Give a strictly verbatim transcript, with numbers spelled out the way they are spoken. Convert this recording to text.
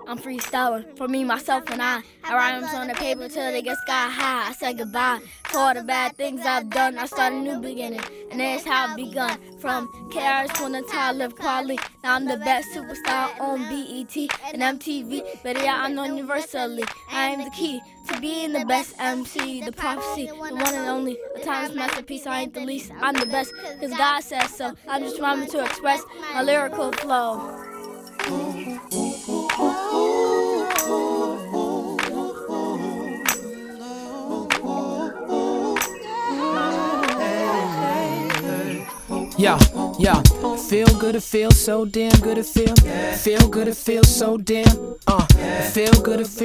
I'm freestyling for me, myself, and I. I rhymes on the paper till they get sky high. I said goodbye for all the bad things I've done. I start a new beginning, and that's how I've begun. From K R S when the time lived quietly. Now I'm the best superstar on B E T and M T V. But yeah, I'm known universally. I am the key to being the best M C, the prophecy, the one and only, a timeless masterpiece. I ain't the least, I'm the best, cause God says so. I'm just rhyming to express my lyrical flow. Yeah, yeah, feel good, it feels so damn good, it feel, feel good, it feels so damn, uh, feel good, it feels